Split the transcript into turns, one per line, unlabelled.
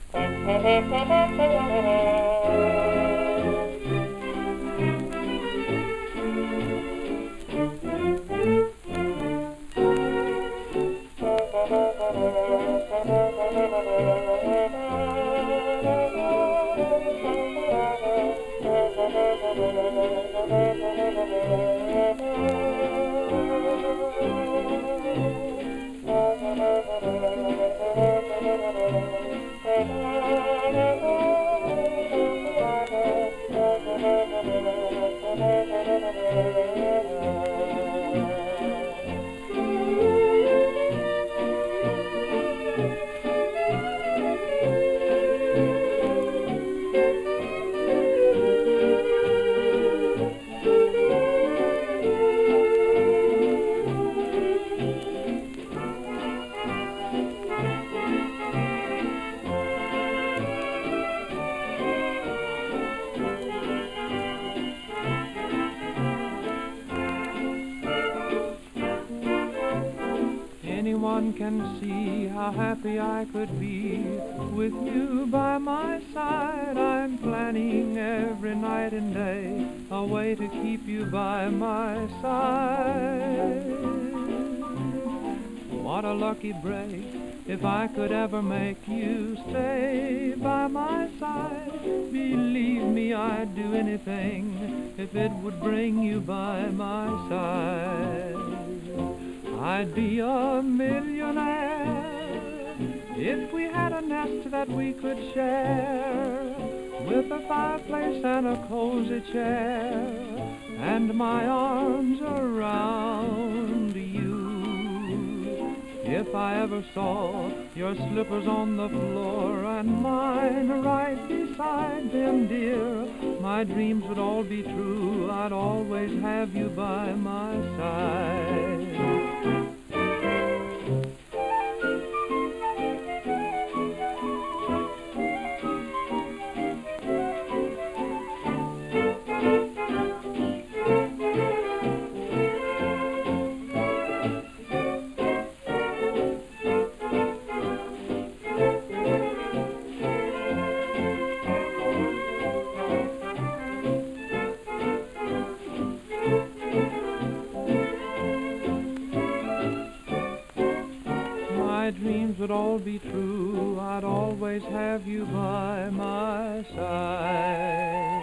Anyone can see how happy I could be with you by my side. I'm planning every night and day a way to keep you by my side. What a lucky break if I could ever make you stay by my side. Believe me, I'd do anything if it would bring you by my side. I'd be a millionaire if we had a nest that we could share, with a fireplace and a cozy chair, and my arms around you. If I ever saw your slippers on the floor and mine right beside them, dear, my dreams would all be true. I'd always have you by my side. My dreams would all be true. I'd always have you by my side.